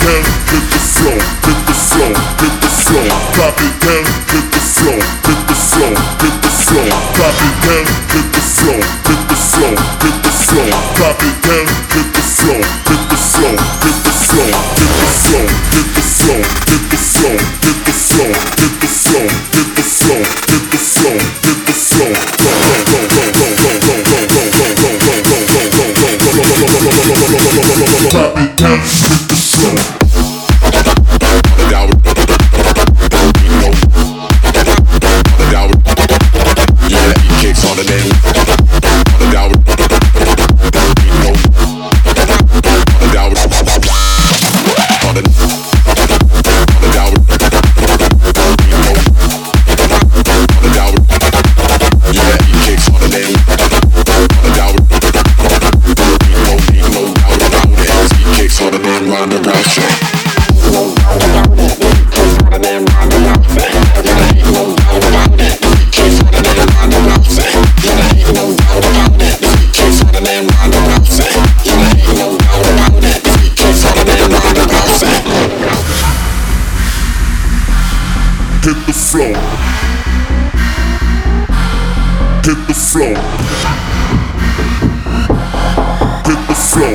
down, hit the floor, hit the floor, hit the floor. Drop it down, hit the floor, hit the floor, hit the floor. Drop it down, hit the floor, hit the floor, hit the floor. Drop it down, hit the floor, hit the floor, hit the floor, hit the floor, hit the floor, hit the floor, hit the floor, hit the floor, hit the floor, hit the floor, hit the floor. Drop it down, hit the floor. Hit the floor. Hit the floor. Hit the floor.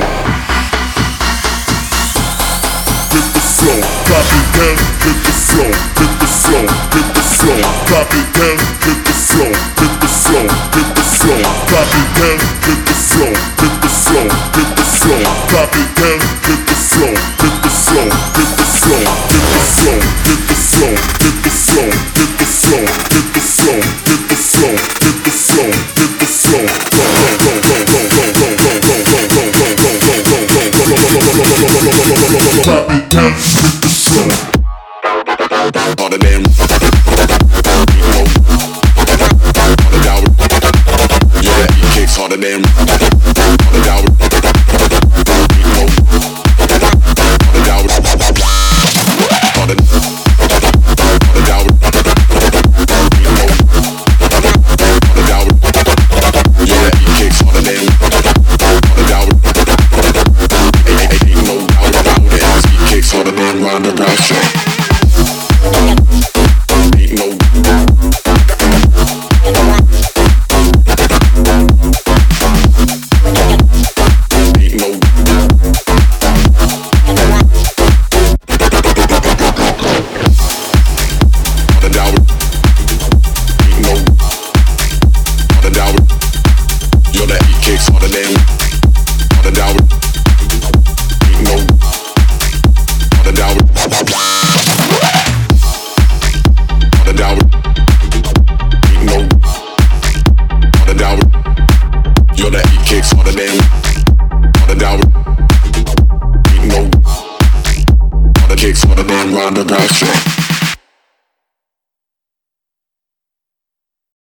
Hit the floor. Drop it down. Hit the floor. Hit the floor. Hit the floor. Drop it down. Hit the floor. Hit the floor. Hit the floor. Drop it down. Hit the floor. Hit the floor. Hit the floor. Drop it down. Hit the floor. Hit the floor. Hit the floor. Hit the floor. Hit the floor. Hit the floor. Hit the floor. Hit the floor. Hit the floor. Hit the floor. Hit the floor. Drop it down. Hit the floor. On the damn. Yeah, he kicks on the damn. On the down. Kicks on the damn roundabout shit.